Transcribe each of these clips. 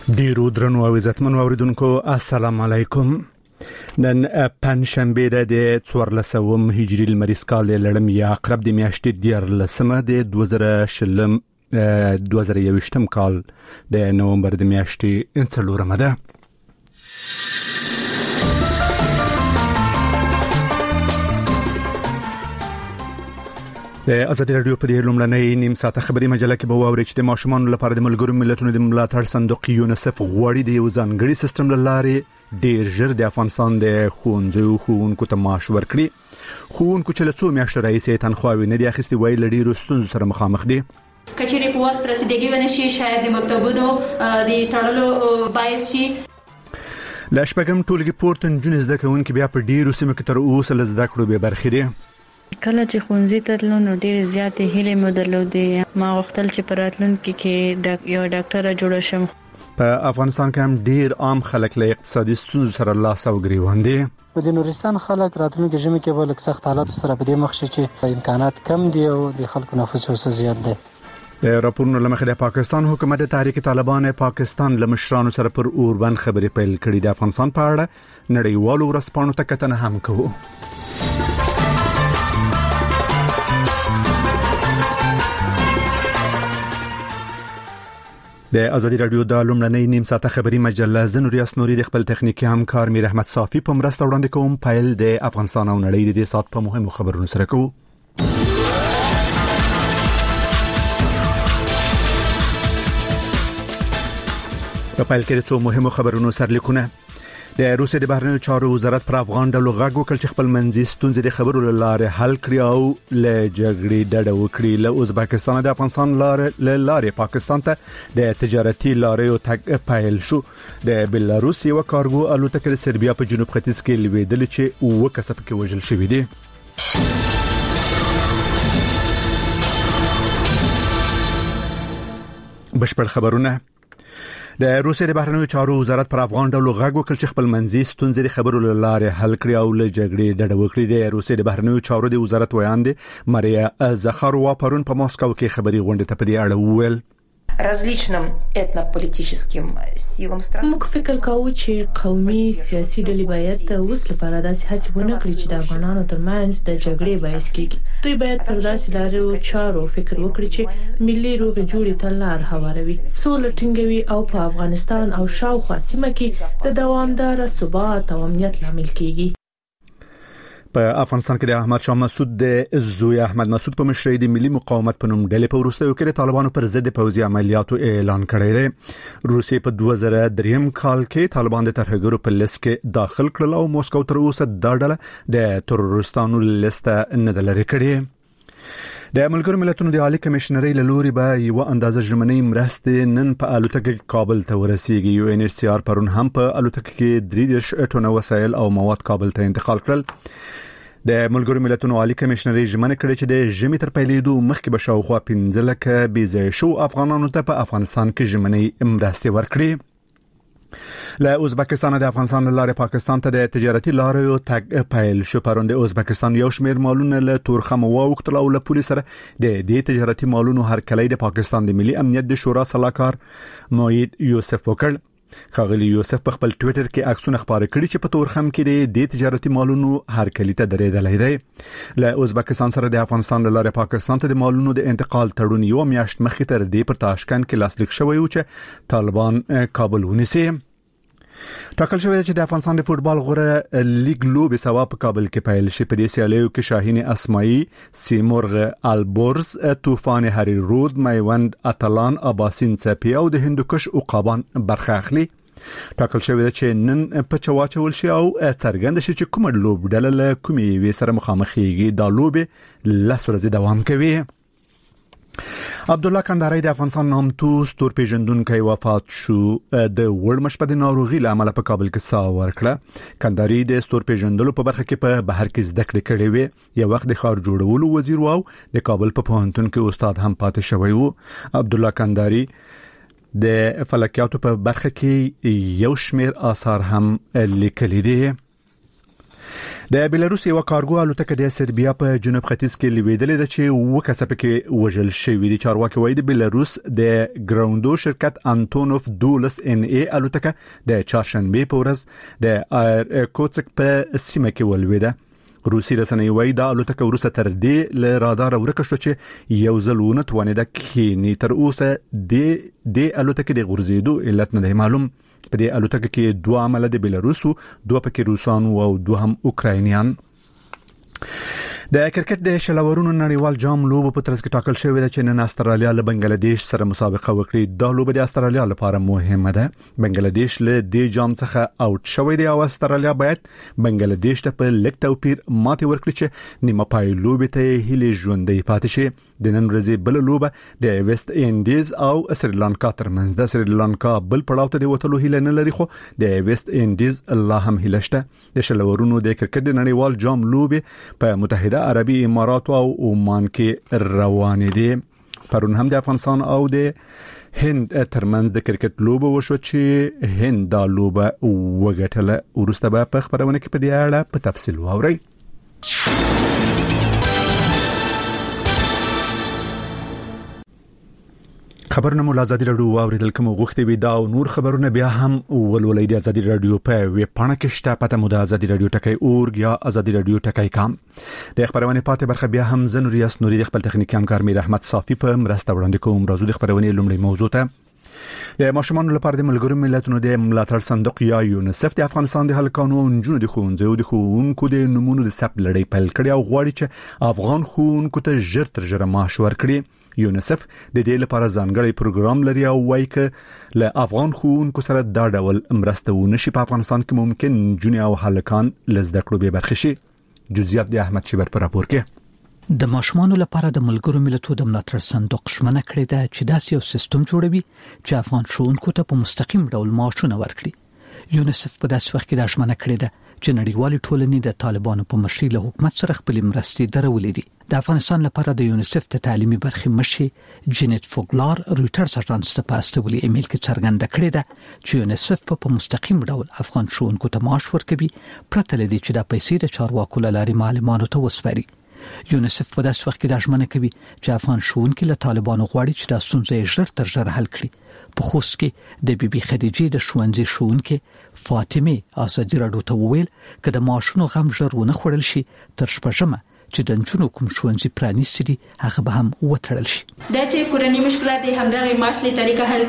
ډیرو درنو او عزتمنو اوریدونکو السلام علیکم. نن پنځشنبه د 14 هجری لمریز کال لړم یا عقرب د میاشتې 14 د 2021 کال د نومبر د میاشتې 4 ده. د ازادي رادیو په لومړنۍ نیم ساعته خبري مجله کې به واوري چې د ماشومانو لپاره د ملګرو ملتونو د ملاتړ صندوق یونیسف غواړي د یو ځانګړي سیستم لاره ډیر ژر د افغانستان د ښوونکو ته معاش ورکړي. ښوونکو چې له څو میاشتو راهیسې تنخواوې نه دي اخیستې وایي له ډیرو ستونزو سره مخامخ دي. کچېرې په وخت رسیدګي ونشي شاید د مکتبونو د تړلو باعث شي. له شپږم ټولګي پورته نجونې زده کوونکي بیا په ډیرو سیمو کې تر اوسه له زده کړو بې برخې دي. کله چې ښوونځي ته تلو نو ډېر زیاتې هیلې مو درلودې. ما غوښتل چې په راتلونکي کې یو ډاکټره جوړه شم. په افغانستان کې هم ډېر عام خلک له اقتصادي ستونزو سره لاس او ګریوان دي. په د نورستان خلک راتلونکي ژمي کې به لږ سخت حالات سره په دې مخ شي چې امکانات کم دي او د خلکو نفوس اوس زیات دی. راپورونه لمخې د پاکستان حکومت د تحریک طالبان پاکستان لمشرانو سره پر اوربند خبرې پیل کړې. د افغانستان په اړه نړیوالو ورځپاڼو ته کتنه هم کوو. د ازادي رادیو د لومړنۍ نیم ساعته خبري مجله زنوریاس نوري د خپل تخنیکی همکار میر احمد صافي په مرسته وړاندې کوم. پایل د افغانستان او نړۍ د دې سات په مهمو خبرونو سره کوو. په پایل کې څو مهمو خبرونو سرلیکونه. د روسیې د بهرنیو چارو وزارت پر افغان ډلو غږ وکړ چې خپل منځي ستونزې د خبرو لاره حل کړي او له جګړې ډډه وکړي. له ازبکستان د افغانستان لارې پاکستان ته د تجارتي لارې تګ پیل شو. د بلاروس یو کارګو الوتکه د سربیا په جنوب ختیځ کې لویدل چې 9 کسب کې وژل شوی دي. بشپړ خبرونه. د روسیې د بهرنیو چارو وزارت پر افغان ډلو غږ وکړ چې خپل منځي ستونزې د خبرو لاره حل کړي او له جګړې ډډه وکړي. د روسیې د بهرنیو چارو د وزارت ویاند ماریا زخاروا پرون په ماسکو کې خبري غونډه ته په دې اړه وویل. различным этнополитическим силам страны. موږ فکر کوو چې قومي سیاسي ډلې باید اوس لپاره داسې هڅې ونه کړي چې د افغانانو ترمنځ د جګړې باعث کیږي. دوی باید پر داسې لارو چارو فکر وکړي چې ملي روغې جوړې ته لار هواروي، سوله ټینګوي او په افغانستان او شاوخوا سیمه کې د دوامدار ثبات او امنیت لامل کیږي. په افغانستان کې د احمد شاه مسعود د زوی احمد مسعود په مشرۍ د ملي مقاومت په نوم ډلې په وروستیو کې د طالبانو پر ضد پوځي عملیاتو اعلان کړی دی. روسیې په 2003 کال کې طالبان د ترهګرو په لیست کې داخل کړل او موسکو تر اوسه دا ډله د تروریستانو لیست نه ده لرې کړې. د ملګرو ملتونو د عالی کمشنرۍ له لوري به یو اندازه ژمنۍ مرستې نن په الوتکه کابل ته ورسیږي. یو ان ایچ سی آر پرون هم په الوتکه کې 3 ټنه وسایل او مواد کابل ته انتقال کړل. د ملګرو ملتونو عالی کمشنرۍ ژمنه کړې چې د ژمي تر پیلېدو مخکې به شاوخوا 15 لکه بېځایه شو افغانانو ته په افغانستان کې ژمنۍ مرستې ورکړي. له ازبکستان د افغانستان لارې پاکستان ته د تجارتي لارې تګ پیل شو. پرون د ازبکستان یو شمېر مالونه له تورخم واوښتل او له پولیس سره د دې تجارتي مالونو هرکلی د پاکستان د ملي امنیت د شورا سلاکار موید یوسف وکړ. خاغلی یوسف په خپل ټوئیټر کې عکسونه خپاره کړي چې په تورخم کې د تجارتي مالونو هرکلی ته درېدلی دی. له ازبکستان سره د افغانستان لارې پاکستان ته د مالونو د انتقال تړون یو میاشت مخکې تر دې پر تاشکند کې لاسلیک شوی و چې طالبان کابل ونیسي. ټاکل شوی چې د افغانستان د فوتبال غوره لیګ لوبې سبا په کابل کې پیل شي. په دې سیالیو کې شاهین اسماعیل، سیمرغ البرز، طوفان هری رود، میوند اتلان، اباسین څپې او د هندوکش عقابان برخه اخلي. ټاکل شوی چې نن په چواچول شي او څرګند شي چې کومه لوبډله له کومې وې سره مخامخېږي. دا لوبې 10 ورځې دوام کوي. عبدالله کندهاری د افغانستان نامتو ستورپیژندونکی وفات شو. د ورمش په ناروغي له امله په کابل کې ساه ورکړه. کندهاری د ستورپیژندلو په برخه کې په بهر کې زده کړې کړې وې. یو وخت د ښار جوړولو وزیر او د کابل په پوهنتون کې استاد هم پاتې شوی و. عبدالله کندهاری د فلکیاتو په برخه کې یو شمېر آثار هم لیکلي دي. د بلاروس یو کارګو الوتکه د سربیا په جنوب ختیځ کې لیدلې ده چې وکسب کې وژل شوی دي. چارواکي وایي د بلاروس د ګراوندو شرکت انټونوف دولس ان ای الوتکه د چهارشنبه په ورځ د ایرکوتسک په سیمه کې ولویده. روسي رسنۍ وایي دا الوتکه ورسته تر دې له رادار ورکه شو چې یو ځلونه توانیده کې تر اوسه د الوتکه د غورځېدو علت نه معلوم. په دې الوتکه کې دوه عمله د بلاروسو، دوه پکې روسان او دوه هم اوکراینیان. د کرکټ د شلورونو نړیوال جام لوبو په ترڅ کې ټاکل شوی دی چې نن استرالیا له بنگلاديش سره مسابقه وکړي. دا لوبه د استرالیا لپاره مهمه ده. بنگلاديش له دې جام څخه اوټ شوی دی او استرالیا باید بنگلاديش ته په لیک توپیر ماتې ورکړي چې نیمه پای لوبه ته هیله ژوندۍ پاتې شي. د نن ورځې بل لوبه د ویسټ انډیز او سریلانکا ترمنځ ده. سریلانکا بل پړاو ته د وټلو هیله نه لري، خو د ویسټ انډیز الله هم هیله شته. د شلورونو د کرکټ د نړیوال جام لوبه په متحده عربي امارات او عمان کې روان دي. پرون هم د افغانستان او د هند ترمنځ د کرکټ لوبه وشو چې هند دا لوبه وګټله. ورسته به په خبرونه کې په دې اړه په تفصیل واوري. خبرونه مو ازادي رادیو واوریدل کوم غوښتي وي دا او نور خبرونه بیا هم ولولې د ازادي رادیو په ویب پاڼه کې شته. پته مو د ازادي رادیو ټکی اورګ یا ازادي رادیو ټکی کام. د خبرونه پاتې برخه بیا هم زنوریاس نوري د خپل تخنیکی همکار میر احمد صافي په مرسته وړاندې کوم. راځو د خبرونه لومړی موضوع ته. د ماشومان لپاره د ملګرو ملتونو د ملاتړ صندوق یا یونیسف د افغانستان د هلکانو او نجونو د ښوونځیو د ښوونکو د نمونو د ثبت لړۍ پیل کړې او غواړي چې افغان ښوونکو ته ژر تر ژره معاش ورکړي. یونیسف د دې لپاره ځانګړی پروګرام لري او وایي چې له افغان ښوونکو سره دا ډول مرسته ونشي په افغانستان کې ممکن جونې او هلکان لزده کړو به برخه شي. جزئیات د احمد شیبر پر راپور کې. د ماشومانو لپاره د ملګرو ملتونو د ملاتړ صندوق شمنه کړې ده چې داسې یو سیستم جوړوي چې افغان ښوونکو ته په مستقیم ډول معاشونه ورکړي. یونیسف په داسې وخت کې د شمنه کړې ده چې نړیوال ټولنې د طالبانو په مشرۍ له حکومت سره خپل مرستې درولې دي. د افغانستان لپاره د یونیسف د تعلیمي برخې مشر جینیت فوګلار رويټرز اژانس ته په استولي ایمیل کې څرګنده کړې ده چې یونیسف په مستقیم ډول افغان ښوونکو ته معاش ورکوي پرته له دې چې د پیسې د چارواکو له لارې معلوماتو ته وسپاري. یونیسف په داسې وخت کې د ژمنه کوي چې افغان ښوونکي له طالبانو غواړي چې د ستونزې ژر تر ژره حل کړي. په خوست کې د بیبي خدیجې د ښوونځي ښوونکې فاطمه ازادي رادیو ته وویل چې د معاشونو غم ژر ونه خوړل شي تر شپږمه چې د نجونو کوم ښوونځي پرانیستي دي هغه به هم وتړل شي. دا چې کورنۍ مشکلات د همدغه معاشلي طریقه حل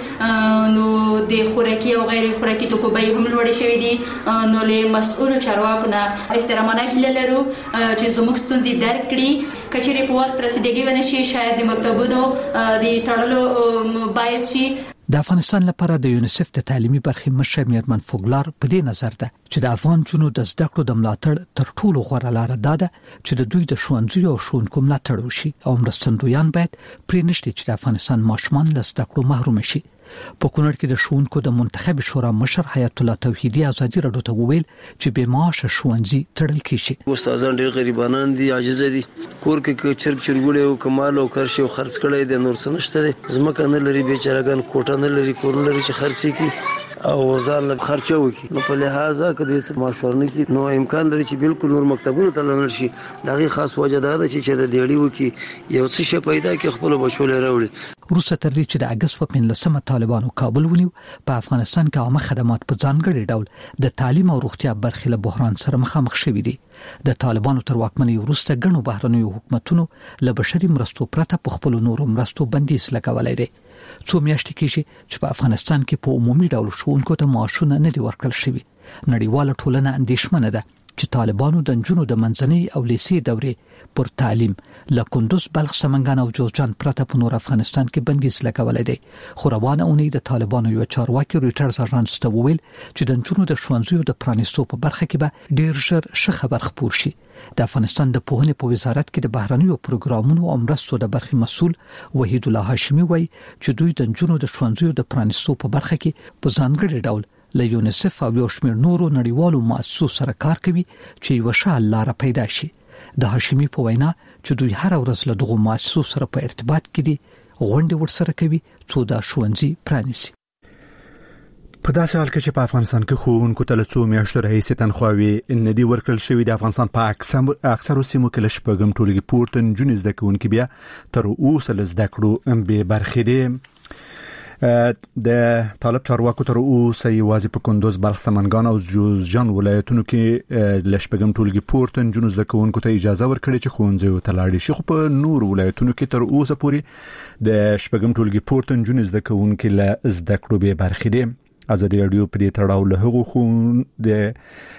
کوو نو د خوراکي او غیر خوراکي توکو بیې هم لوړې شوې دي. نو له مسؤل چارواکو نه احترامانه هیله لرو چې زموږ ستونزې درک کړي. کچېرې په وخت رسیدګي ونشي شاید د مکتبونو د تړلو باعث شي. د افغانستان لپاره د یونیسف د تعلیمي برخې مشر میرمن فوګلار په دې نظر ده چې د افغان جنو د زده کړو د ملاتړ تر ټولو غوره لار ده چې د دوی د ښوونځیو او ښوونکو ملاتړ وشي او مرستندویان باید پرې نشي چې د افغانستان ماشومان له زده کړو محروم شي. په کونړ کې د ښوونکو د منتخب شورا مشر حیات الله توحیدی ازادي رادیو ته وویل چې به معاش ښوونځي تړل کیږي. استادان ډېر غریبانان دي، عاجز دي، کور کې چرګ چرګوړي او کمال او کرشي او خرڅ کړي د نور څه نشته. زمکه نه لري بیچارهګان، کوټه نه لري، کور لري چې خرڅي کی او ځان له خرچه وکي. نو په لحاظه کې د معاشورنه کې نو امکان لري چې بالکل نور مکتبونو ته لاړ شي. دغه خاص وجه ده چې د دیړی وکي یو څه شي پیدا کې خپل بچول راوړي. روسه تر دې چې د اگست په 15مه طالبانو کابل ونیو په افغانستان کې عامه خدمات په ځانګړي ډول د تعلیم او روغتیا برخې له بحران سره مخامخ شوي دي. د طالبانو تر واکمنۍ وروسته ګڼو بهرنیو حکومتونو له بشري مرستو پرته په خپل نورو مرستو بندیز لګولای دي. څو میاشتې کېږي چې په افغانستان کې په عمومي ډول ښوونکو ته معاشونه نه دي ورکړل شوي. نړیواله ټولنه اندېښمنه ده چې طالبانو د نجونو د منځنۍ او لیسې دورې پر تعلیم له کندوز، بلخ، سمنګان او جوزجان پرته په نور افغانستان کې بندیز لګولای دی. خو روانه اونۍ د طالبانو یو چارواکي رويټرز اژانس ته وویل چې د نجونو د ښوونځیو د پرانیستو په برخه کې به ډیر ژر ښه خبر خپور شي. د افغانستان د پوهنې په وزارت کې د بهرنیو پروګرامونو او مرستو د برخې مسؤل وحید الله هاشمي وایي چې دوی د نجونو د ښوونځیو د پرانیستو په برخه کې په ځانګړي ډول له یونیسف او یو شمېر نورو نړیوالو مؤسسو سره کار کوي چې یو ښه لار پیدا شي. د هاشمي په وینا چې دوی هر ورځ له دغو مؤسسو سره په ارتباط کې دي، غونډې ورسره کوي څو دا ښوونځي پرانیسي. په داسې حال کې چې په افغانستان کې ښوونکو ته له څو میاشتو راهیسې تنخواوې نه دي ورکړل شوې، د افغانستان په اکثرو سیمو کې له شپږم ټولګي پورته نجونې زده کوونکي بیا تر اوسه له زده کړو بې برخې دي. د طالب چارواکو تر اوسه یوازې په کندوز، بلخ، سمنګان او جوزجان ولایتونو کې له شپږم ټولګي پورته نجونو زده کوونکو ته اجازه ورکړې چې ښوونځیو ته لاړ شي، خو په نورو ولایتونو کې تر اوسه پورې د شپږم ټولګي پورته نجونې زده کوونکي له زده کړو بې برخې دي. ازادي رادیو په دې تړاو له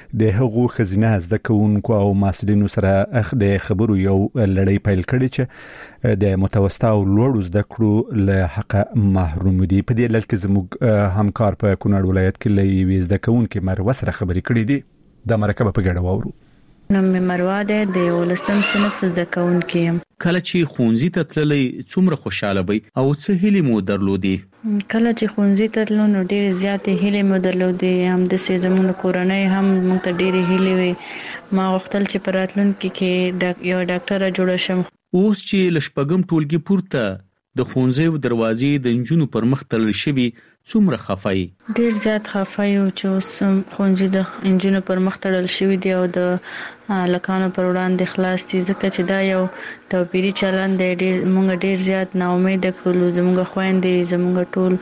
هغو خزینه زده کوونکو او محصلینو سره د خبرو یو لړۍ پیل کړې چې د متوسطه او لوړو زده کړو له حق محروم دي. په دې لړ کې زموږ همکار په کونړ ولایت کې له یوې زده کوونکې مروه سره خبرې کړې دي. د مرکه په ګډه واورو. نوم مې مروه ده، د 11م صنف زده کوونکې یم. کله چې ښوونځي ته تللی څومره خوشاله وي او څه هیلې مو درلودې؟ کله چې ښوونځي ته تلو نو ډېرې زیاتې هیلې مو درلودې، همداسې زموږ کورنۍ هم موږ ته ډېرې هیلې وي. ما غوښتل چې په راتلونکي کې یو ډاکټره جوړه شم. اوس چې له شپږم ټولګي پورته د ښوونځیو دروازې د نجونو پر مخ تړل شوي، څومره خفه یې؟ ډېر زیات خفه یو چې اوس ښوونځي د نجونو پر مخ تړل شوي دي او د لکانو پر وړاندې خلاص دي، ځکه چې دا یو توپیري چلند دی. موږ ډېر زیات ناامیده کړلو، زموږ خویندې، زموږ ټول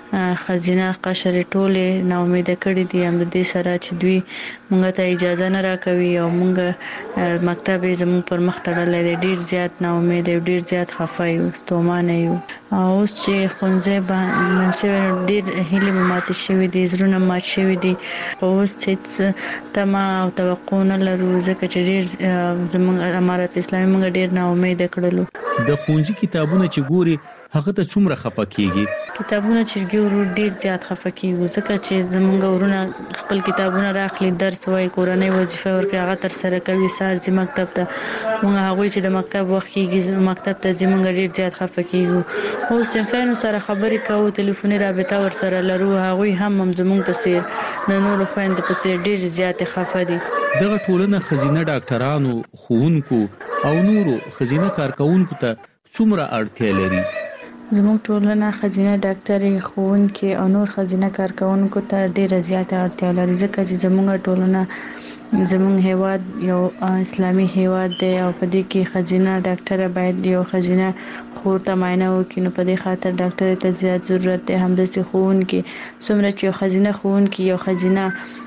خزینه قشرې ټولې ناامیده کړې دي، هم د دې سره چې دوی موږ ته اجازه نه راکوي او موږ مکتب یې زموږ پر مخ تړلی دی. ډېر زیات ناامیده یو، ډېر زیات خفه یو، ستومانه یو. اوس چې ښوونځی بند شوی ډېر هیلې مو ماتې شوي دي، زړونه مات شوي دي. اوس هېڅ تمه او توقع نه لرو، ځکه چې ډېر زموږ امارت اسلامي موږ ډېر ناامیده کړلو. د ښوونځي کتابونه چې ګوري هغه ته څومره خفه کیږي؟ کتابونه چې ګورو ډېر زیات خفه کیږو، ځکه چې زموږ ورونه خپل کتابونه راخلي، درس وایي، کورنۍ وظیفه ورکړي، هغه تر سره کوي، سهار ځي مکتب ته. موږ هغوی چې د مکتب وخت کیږي مکتب ته ځي، موږ ډېر زیات خفه کیږو. اوس صنفیانو سره خبرې کوو، ټلیفوني رابطه ورسره لرو، هغوی هم زموږ په څیر د نورو خویندو په څیر ډېر زیات خفه دي. دغه ټولنه خزینه ډاکټرانو، ښوونکو او نورو خزینه کارکونکو ته څومره اړتیا لري؟ زموږ ټولنه خزینه ډاکټرې، ښوونکي او نور خزینه کارکونکو ته ډیره زیاته اړتیا لري، ځکه چې زموږ ټولنه، زموږ هیواد یو اسلامي هیواد دی او په دې کې خزینه ډاکټره باید یو خزینه خور ته معاینه وکړي. نو په دې خاطر ډاکټر ته زیات ضرورت دی. همداسې ښوونکي، څومره چې یو خزینه ښوونکي یو خزینه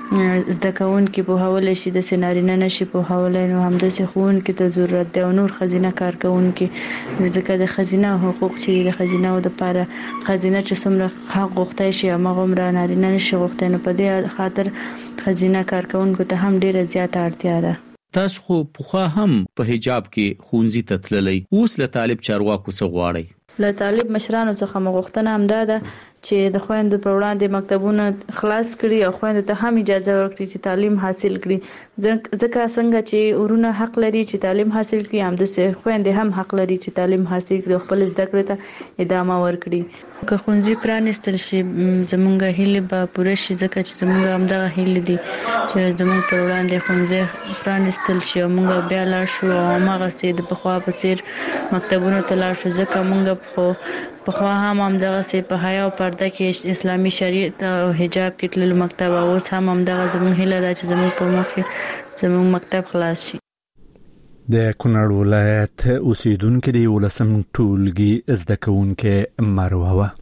زده کوونکي پوهولی شي، داسې نارینه نشي پوهولی، نو همداسې ښوونکي ته ضرورت دی او نور خزینه کارکوونکي، ځکه د خزینه حقوق چې د خزینه‌و دپاره خزینه چې څومره حق غوښتی شي هماغومره نارینه نشي غوښتی. نو په دې خاطر خزینه کارکوونکو ته هم ډیره زیاته اړتیا ده. تاسو خو پخوا هم په حجاب کې ښوونځي ته تللی، اوس له طالب چارواکو څه غواړئ؟ له طالب مشرانو څخه مو غوښتنه همدا ده چې د خويندو پر وړاندې مکتبونه خلاص کړي او خويندو ته هم اجازه ورکړي چې تعلیم حاصل کړي، ځکه څنګه چې ورونه حق لري چې تعلیم حاصل کړي، هم د خويندې هم حق لري چې تعلیم حاصل کړي او خپل زده کړې ته ادامه ورکړي. که ښوونځي پرانیستل شي زمونږ هیلې به پوره شي، ځکه چې زمونږ همدغه هیلې دي چې زمونږ پر وړاندې ښوونځي پرانیستل شي او موږ بیا لاړ شو او هماغسې د پخوا په څیر مکتبونو ته لاړ شو، ځکه موږ پخوا هم همدغسې په حیا او پرده کې اسلامي شریعت او حجاب کې تللو مکتب، اوس هم همدغه زمونږ هیله ده چې زمونږ په مخ کې زمونږ مکتب خلاص شي. د کونړ ولایت اوسیدونکو د 11م ټولګي زده کوونکې مروه وه.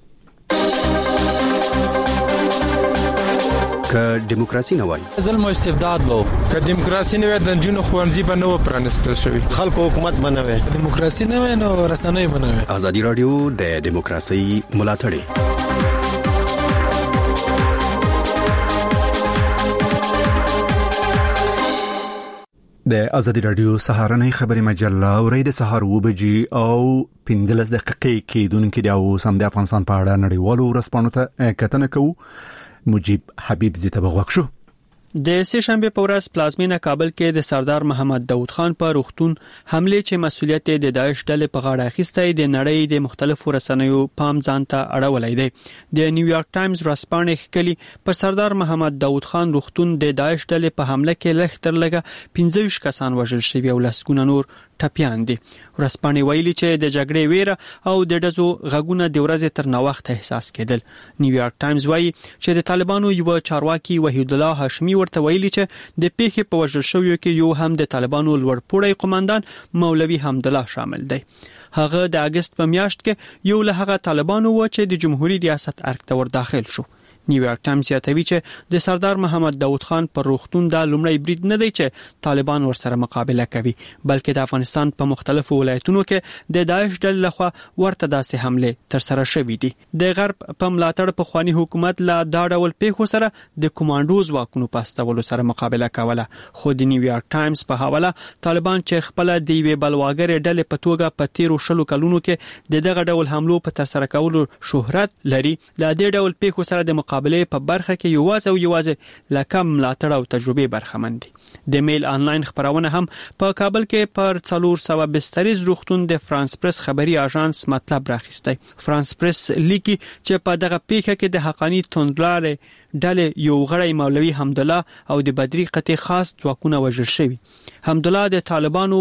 که دیموکراسي نه وای ظلم او استبداد وو، که دیموکراسي نه وای د جنونو خوانځي په نو پرانستل شوی، خلکو حکومت بنوي، دیموکراسي نه وای نو رسنۍ بنوي. ازادي رادیو د دیموکراسي ملاتړ. د ازادي رادیو سهارنۍ خبري مجله ورې د سهار 2 او 15 دقیقې کېدونکې د اوسم د افغانستان په اړه نړیوالو ورځپاڼو ته کتنه کوو. مجيب حبيب زیته بغوښ شو. د سه شنبه په ورځ پلازمینه کابل کې د سردار محمد داود خان په روغتون حمله چې مسؤلیت د داعش ډلې په غاړه اخیسته د نړۍ د مختلفو رسنیو پام ځان ته اړولای دی. د نیویارک ټایمز ورځپاڼه ښکلي پر سردار محمد داود خان روغتون د داعش ډلې په حمله کې لږ تر لږه 15 کسان وژل شوي او لسګونه نور ټپيان دي. ورسپانې ویلي چې د جګړې ویره او د ډزو غږونه د ورځې تر ناوخته احساس کېدل. نیویارک ټایمز وایي چې د طالبانو یو چارواکي وحید الله هاشمي ورته ویلي چې د پیښې په وژل شویو کې یو هم د طالبانو لوړپوړی قوماندان مولوي حمدالله شامل دی. هغه د اگست په میاشت کې یو له هغه طالبانو و چې د جمهوریت ریاست ارګ ته ور داخل شو. نیویارک ټایمز یادوي چې د سردار محمد داود خان پر روغتون د لومړی برید نه دی چې طالبان ورسره مقابله کوي، بلکې د افغانستان په مختلفو ولایتونو کې د داعش ډلې لخوا ورته داسې حمله تر سره شوې دي. د غرب په ملاتړ په خواني حکومت لا دا ډول پیښو سره د کمانډو ځواکونو په استولو سره مقابله کوله. خو د نیویارک ټایمز په حواله طالبان چې خپل د یوې بلواګر ډلې په توګه په 13 کلونو کې د دغه ډول حملو په تر سره کولو شهرت لري، لا د ډول پیښو سره د مقابله په برخه کې یوازې لکم ملاتړ او تجربه برخمن دي. د میل آنلاین خبرونه هم په کابل کې پر 400 بستریز روغتون د فرانس پریس خبري اژانس مطلب راخسته. فرانس پریس لیکي چې په دغه پیښه کې د حقانی توندلارې ډلې یو غړی مولوي حمدالله او د بدري قطع خاص ځواکونه وژل شوی. حمدالله د طالبانو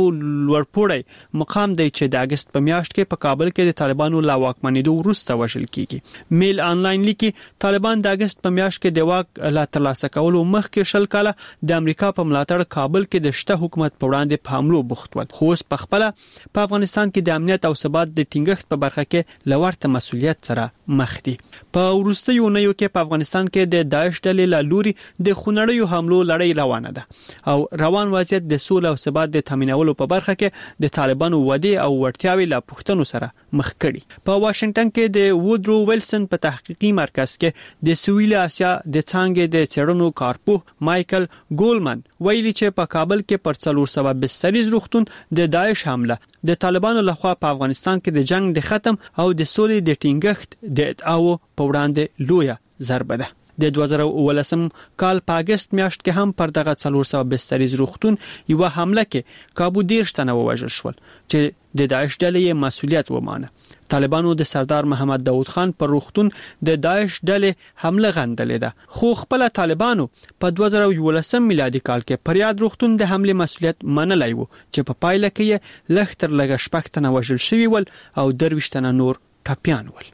لوړپوړی مقام دی چې د اگست په میاشت کې په کابل کې د طالبانو لا واکمنېدو وروسته وژل کیږي. میل آنلاین لیکي طالبان د اگست په میاشت کې د واک لا ترلاسه کولو مخکې شل کاله د امریکا په ملاتړ کابل کې د شته حکومت په وړاندې په حملو بوخت ول. خو اوس په خپل په افغانستان کې د امنیت او ثبات د ټینګښت په برخه کې لورته مسولیت سره مخ دي. په وروستیو نیو کې په افغانستان کې د داعش ډلې له لوري د خونړیو حملو لړۍ روانه ده او روان وضعیت د سولې او ثبات د تامینولو په برخه کې د طالبانو وعده او وړتیاوې له پښتنو سره مخ کړي. په واشنگټن کې د وودرو ویلسن په تحقیقي مرکز کې د سویل اسیا د څنګه د چېرونو کارپوه مایکل ګولمن ویلي چې په کابل کې پر 400 بستریز روغتون د داعش حمله د طالبانو لخوا په افغانستان کې د جنگ د ختم او د سولې د ټینګښت د ادعاو په وړاندې لویه ضربه ده. د 2019 کال په اگست میاشت کې هم پر دغه 400 بستریز روغتون یو حمله کې کابو 10 تنه وژل شول چې د داعش ډلې مسولیت ومانه. طالبانو د سردار محمد داود خان پر روغتون د داعش ډلې حمله غندلې ده، خو خپل طالبانو په 2019 میلادي کال کې پر یاد روغتون د حمله مسولیت منلای وو چې په پایله کې لږ تر لږه شپږ تنه وژل شوي ول او 23 تنه نور ټپيان ول.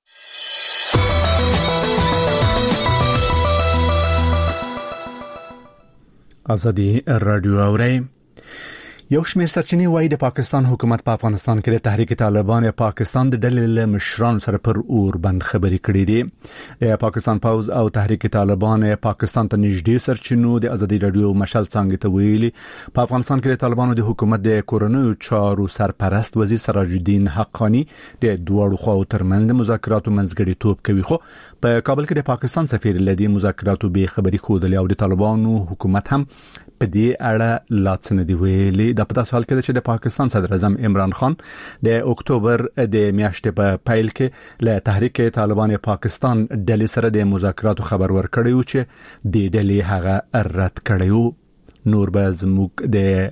ازادي رادیو اوري. یو شمېر سرچینې وایي د پاکستان حکومت په افغانستان کې د تحریک طالبان پاکستان د ډلې له مشرانو سره پر اوربند خبرې کړې دي. د پاکستان پوز او تحریک طالبان پاکستان ته نږدې سرچینو د ازادي رادیو مشال څنګه ته ویلي په افغانستان کې د طالبانو د حکومت د کورونو چارو سرپرست وزیر سراج الدین حقانی د دوړو خواو ترمنځ مذاکراتو منځګړیتوب کوي، خو په کابل کې د پاکستان سفیر لدی مذاکراتو به خبري خوده او د طالبانو حکومت هم په دې اړه لاڅنه دی ویلي. د په تاسو حال کې چې د پاکستان صدر اعظم عمران خان د اکتوبر د میاشتې په پایل کې له تحریک طالبان پاکستان ډلې سره د مذاکراتو خبر ورکړیو چې د ډلې هغه رد کړیو. نور به زموږ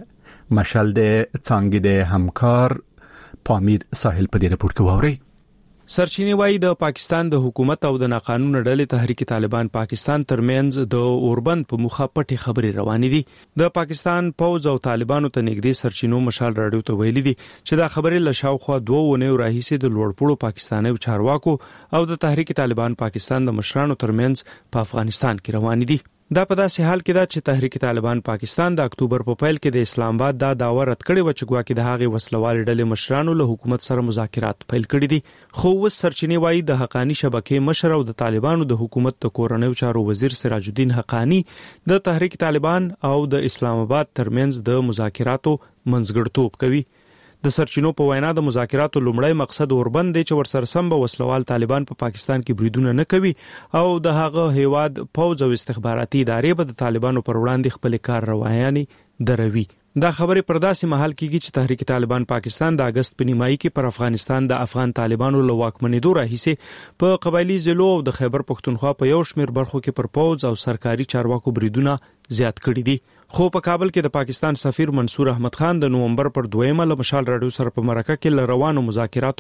د مشال د څنګه د همکار پامیر ساحل په دې رپورت کې ووري. سرچینې وایي د پاکستان د حکومت او د ناقانونه ډلې تحریک طالبان پاکستان ترمنځ د اوربند په مخه پټي خبرې روانې دي. د پاکستان پوز او طالبانو ته نږدې سرچینو مشال راډیو ته ویلي دي چې دا خبرې له شاوخوا 2 ونیو راهیسې د لوړپوړو پاکستاني چارواکو او د تحریک طالبان پاکستان د مشرانو ترمنځ په افغانستان کې روانې دي. دا په داسې حال کې ده چې تحریک طالبان پاکستان د اکتوبر په پیل کې د اسلام آباد دا داوا رد کړی و چې ګواکې د هغې وسلوال ډلې مشرانو له حکومت سره مذاکرات پیل کړي دي. خو اوس سرچینې وایي د حقانی شبکې مشر او د طالبانو د حکومت د کورنیو چارو وزیر سراج الدین حقانی د تحریک طالبان او د اسلام آباد ترمنځ د مذاکراتو منځګړیتوب کوي. د سرچینو په وینا د مذاکراتو لومړی مقصد اوربند دی چې ورسره سم به وسلوال طالبان په پاکستان کې بریدونه نه کوي او د هغه هیواد پوز او استخباراتي ادارې به د طالبانو پر وړاندې خپل کار رواني دروي. دا خبرې پر داسې محل کېږي چې تحریک طالبان پاکستان د اگست په نیمایي کې پر افغانستان د افغان طالبانو له واکمنېدو راهیسې په قبایلی ضلعو او د خیبر پښتونخوا په یو شمېر برخو کې پر پوز او سرکاري چارواکو بریدونه زیات کړي دي. خو په کابل کې د پاکستان سفیر منصور احمد خان د نومبر پر 2 له مشال راډیو سره په مرکه کې روانو مذاکراتو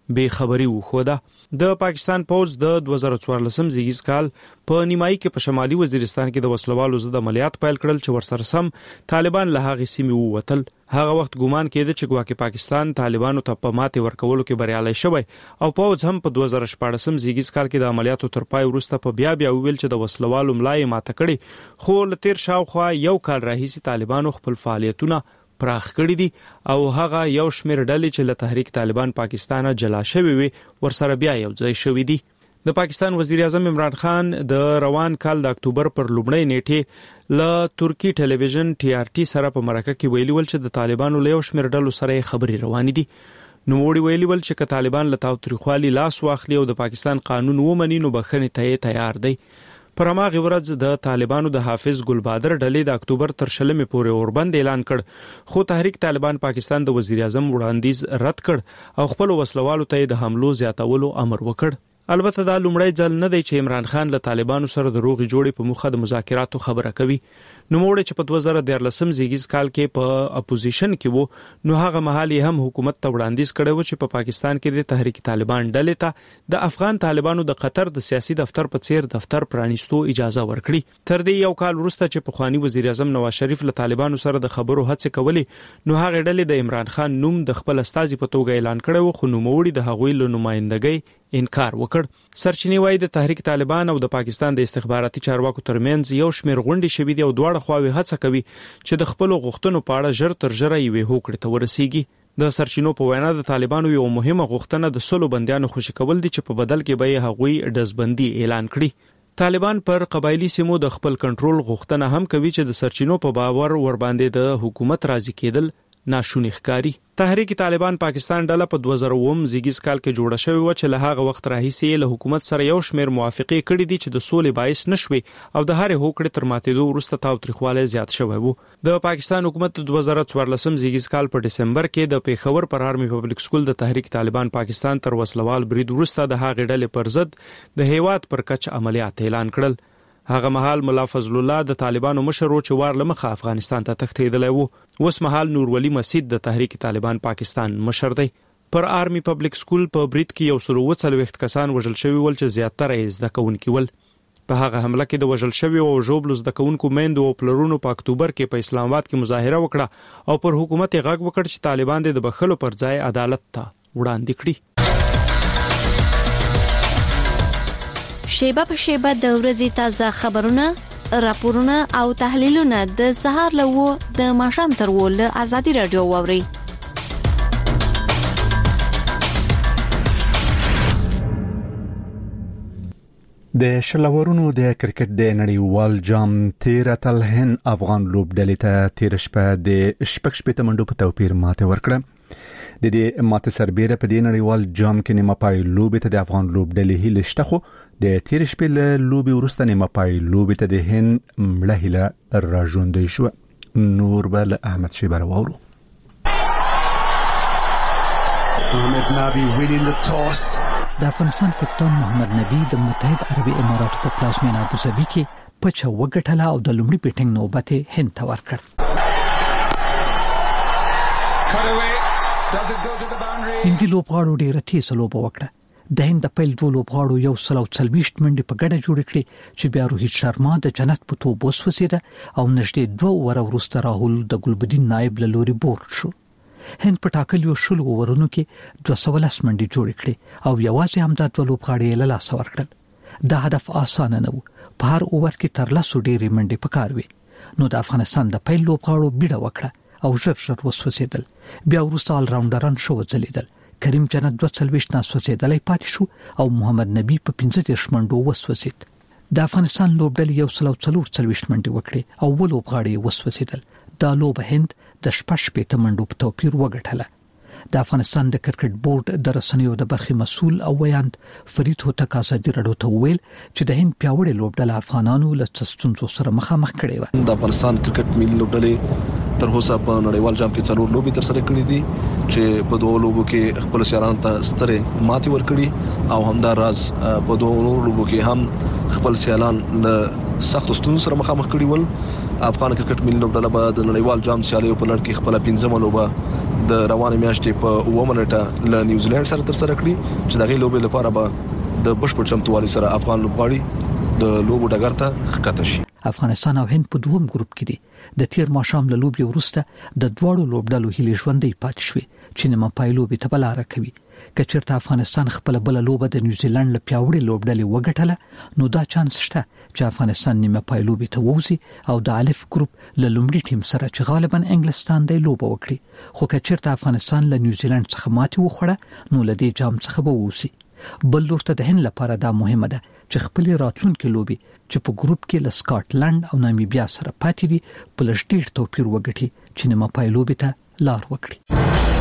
بې خبري وخوده. د پاکستان پوز د 2014 زیږیز کال په نیمایي کې په شمالي وزیرستان کې د وسلوالو ضد عملیات پیل کړل چې ورسره سم طالبان له هغه سیمې ووتل. هغه وخت ګومان کېده چې ګواکې پاکستان طالبانو ته په ماتې ورکولو کې بریالي شوی او پوز هم په 2014 زیږیز کال کې د عملیاتو تر پای وروسته په بیا ویل چې د وسلوالو ملای ماته کړي، خو لتیر شاوخوا یو کال راهیسي طالبانو خپل فعالیتونه پراخ کړی دي او هغه یو شمېر ډلې چې له تحریک طالبان پاکستان جلا شوی وي ورسره بیا یو ځای شوی دي. د پاکستان وزیر اعظم عمران خان د روان کال د اکتوبر پر لومړۍ نیټه له ترکی ټلویزیون TRT سره په مرکه کې ویلي ول چې د طالبانو له یو شمېر ډلو سره خبرې روانې دي. نو وړي ویلي ول چې که طالبان له تاوتریخوالي لاس واخلي او د پاکستان قانون ومني نو بخښنې ته تیار دي. پر هغه ورځ د طالبانو د حافظ ګلبادر ډلې د اکتوبر تر 20 پورې اوربند اعلان کړ، خو تحریک طالبان پاکستان د وزیر اعظم وړاندیز رد کړ او خپل وسلوالو ته د حملو زیاتولو امر وکړ. البته دا لومړی ځل نه دی چې عمران خان له طالبانو سره د روغې جوړې په مخه د مذاکراتو خبره کوي. نو موږ چې په 2014 زیږیز کال کې په اپوزیشن کې وو نو هغه مهال هم حکومت ته وړاندیز کړی و چې په پاکستان کې د تحریک طالبان ډلې ته د افغان طالبانو د قطر د سیاسي دفتر په څیر دفتر پرانیستو اجازه ورکړي. تر دې یو کال وروسته چې په خوانی وزیر اعظم نواز شریف له طالبانو سره د خبرو هڅه کولې نو هغه ډلې د عمران خان نوم د خپل استازي په توګه اعلان کړی و، خو نوموړي د هغوی له نمائندګۍ انکار وکړ. سرچینې وایي د تحریک طالبان او د پاکستان د استخباراتي چارواکو ترمنځ یو شمېر غونډې شوې دي او دواړه خواوې هڅه کوي چې د خپل غوښتنو په اړه ژر تر ژره یوې هوکړې ته ورسیږي. د سرچینو په وینا د طالبانو یو مهمه غوښتنه د سلو بندیانو خوشي کول دي چې په بدل کې به هغوی ډزبندي اعلان کړي. طالبان پر قبایلی سیمو د خپل کنټرول غوښتنه هم کوي چې د سرچینو په باور ور باندې د حکومت راضي کېدل ناشونی ښکاری. تحریک طالبان پاکستان ډله په 2009 زیږیز کال کې جوړه شوې و چې له هغه وخت راهیسې له حکومت سره یو شمېر موافقې کړې دي چې د سولې باعث نشوي او د هرې هوکړې تر ماتېدو وروسته تاوتریخوالی زیات شوی وو. د پاکستان حکومت د 2014 زیږیز کال په دسمبر کې د پیښور پر آرمي پبلک سکول د تحریک طالبان پاکستان تر وسلوال برید وروسته د هغې ډلې پر ضد د هیواد پر کچ عملیات اعلان کړل. هغه مهال مولا فضل الله د طالبانو مشر چې وار لمخه افغانستان ته تښتېدلی وو. اوس مهال نور ولی مسید د تحریک طالبان پاکستان مشر دی. پر آرمي پبلک سکول په برید کې 140 کسان وژل شوي ول چې زیاتره یې زده کوونکي ول. په هغه حمله کې د وژل شوي او ژوبلو زده کوونکو میندو او پلرونو په اکتوبر کې په اسلام آباد کې مظاهره وکړه او پر حکومت یې غږ وکړ چې طالبان د بخښلو پر ځای عدالت ته وړاندې کړي. شیبه په شیبه د ورځې تازه خبرونه، راپورونه او تحلیلونه د سهار له د ماښام تر له آزادي رادیو واوري. د شلورونو د کرکټ د نړیوال جام 13 هند افغان لوبډلې ته تیر شپه د شپږ منډو په توپیر ماته ورکړه. د دې ماته سربېره په دې نړیوال جام کې نیمه پای لوبې ته د افغان لوبډلې هیله شته، خو د تیر شپې له لوبې وروسته نیمه پای لوبې ته د هند مړه هیله راژوندۍ شوه. نور به له احمد شیبر واورو. د افغانستان کپتان محمد نبی د متحده عربي اماراتو په پلازمینه ابوظبي کې پچ وګټله او د لومړي بیټینګ نوبت هند ته ورکړ. هندي لوبغاړو ډېره تېزه لوبه وکړه. د هند د پیل 2 لوبغاړو 140 منډې په ګډه جوړې کړې چې بیا روهیت شرما د جنت په توپ وسوځېده او نږدې 2 اوور وروسته راهول د ګلبدین نایب له لوري بورډ شو. هند په ټاکلو 10 اوورونو کې 210 منډې جوړې کړې او یوازې همدا 2 لوبغاړي له لاسه ورکړل. دا هدف اسانه نه و. په هر اوور کې تر 10 ډېرې منډې پکار وي. نو د افغانستان د پیل لوبغاړو بیړه وکړه او ژر وسوځېدل. بیا وروسته آل راونډران شو ځلیدل. کریم جنت 42 نه سوځېدلای پاتې شو او محمد نبی په 15 منډو وسوځید. د افغانستان لوبډلې 140 منډې وکړې او ول لوبغاړي وسوځېدل. دا لوبه هند د 15 منډو په توپیر وګټله. د افغانستان د کرکټ بورډ د رسنیو د برخې مسؤل او ویاند فرید هوتک ازادي رادیو ته ویل چې د هند پیاوړې لوبډله افغانانو له ستونزو سره مخامخ کړي و. د افغانستان کرکټ ملي لوبډلې تر اوسه په نړیوال جام کې 4 لوبې تر سره کړې دي چې په 2 لوبو کې خپل سیالانو ته ستره ماتې ورکړي او همدا راز په 2 لوبو کې هم خپل سیالان له سخت ستونزو سره مخامخ کړي ول. افغان کرکټ ملي لوبډله به د نړیوال جام سیالیو په لړ کې خپل 15مه لوبه د روانه میاشتې په 1 منټه له نیوزیلند سره تر سره کړی چې دغه لوبې لپاره به د بشپړ چمتووالي سره افغان لوبغاړي د لوبو ډګر ته ښکته شي. افغانستان او هند په دوهم ګروپ کې دي. د تیر ماښام له لوبي وروسته د دواړو لوبډلو هلې ژوندۍ پاتې شوې چې نیمه پای لوبې ته بلاره کوي. کچرته افغانستان خپل بل لوبه د نیوزیلند له پیاوړي لوبډلې وګټله نو دا چانس شته چې افغانستان نیمه پای لوبې ته ووزي او د الف ګروپ له لومړي ټیم سره چې غالبا انګلستان دی لوبه وکړي. خو کچرته افغانستان له نیوزیلند څخه ماتې وخوړه نو له دې جام څخه به ووزي. بل لورته د هند لپاره دا مهمه ده چې خپل راتلونکي لوبي چې په ګروپ کې له سکاټلند او نامیبیا سره پاتې دي په لږ ډیر توپیر وګټي چې نیمه پای لوبي ته لار وکړي.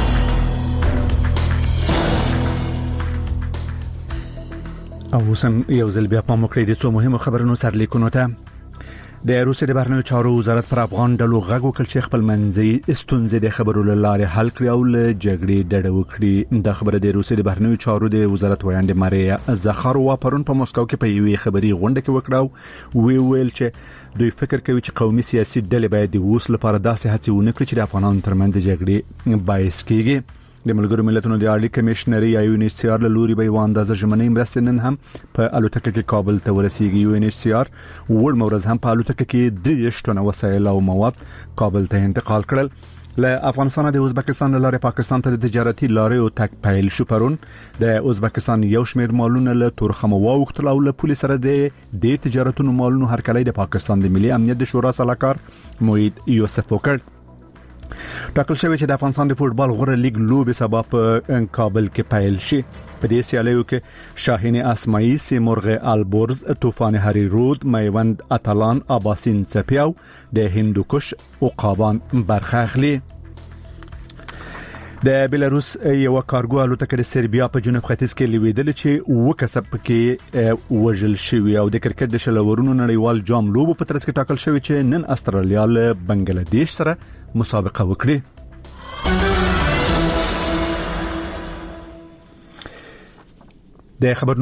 او سم یو ځل بیا په مکرې د څو مهمو خبرونو سرلیکونو ته. د روسیې د بهرنیو چارو وزارت پر افغان ډلو غږ وکړ چې خپل منځي ستونزې د خبرو لاره حل کړي او له جګړې ډډه وکړي. د خبره د روسیې د بهرنیو چارو د وزارت ویاند ماریا زخاروا پرون په مسکو کې په یوې خبري غونډه کې وکړه. ویل چې دوی فکر کوي چې قومي سیاسي ډلې باید د ووس لپاره داسې هڅې ونکړي چې د افغانانو ترمنځ جګړې باعث کیږي. د ملګرو ملتونو د اړیکو کمشنري UNHCR له لوري به یو اندازه ژمنې مرستې نن هم په الوتکه کې کابل ته ورسیږي. UNHCR ور مورز هم په الوتکه کې 3 ټنه وسایل او مواد کابل ته انتقال کړل. له افغانستان د ازبکستان لارې پاکستان ته د تجارتي لارې او تک پیل شو. پرون د ازبکستان یو شمېر مالونه له تورخم واوښتل او له پولیس سره د تجارتونو مالونو هرکلی د پاکستان د ملي امنیت د شورا سلاکار موید یوسف وکړ. ټاکل شوی چې د افغانستان د فوتبال غوره لیګ لوبې سبا په کابل کې پیل شي. په دې سیالیو کې شاهین اسماعی، سیمرغ البرز، طوفان هری رود، میوند اتلان، اباسین سپیاو، د هندوکش عقابان برخه اخلي. د بلاروس یو کارګو الوتکه د سربیا په جنوب ختیځ کې لیدل چې وکسب کې وژل شوی او د کرکټ د شلورونو نړیوال جام لوبو په ترڅ کې ټاکل شوی چې نن استرالیا له بنگلاديش سره مسابقه وکړي. د خبر